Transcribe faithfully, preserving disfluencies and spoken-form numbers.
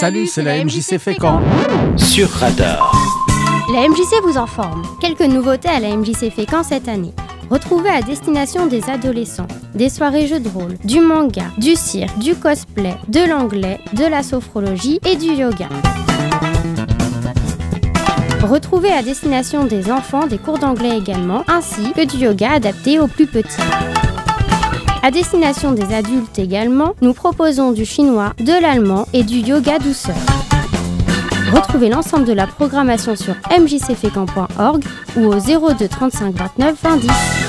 Salut, c'est la M J C Fécamp. Sur Radar. La M J C vous informe. Quelques nouveautés à la M J C Fécamp cette année. Retrouvez à destination des adolescents des soirées jeux de rôle, du manga, du cirque, du cosplay, de l'anglais, de la sophrologie et du yoga. Retrouvez à destination des enfants des cours d'anglais également, ainsi que du yoga adapté aux plus petits. À destination des adultes également, nous proposons du chinois, de l'allemand et du yoga douceur. Retrouvez l'ensemble de la programmation sur m j c fécamp point org ou au zéro deux trente-cinq vingt-neuf vingt dix.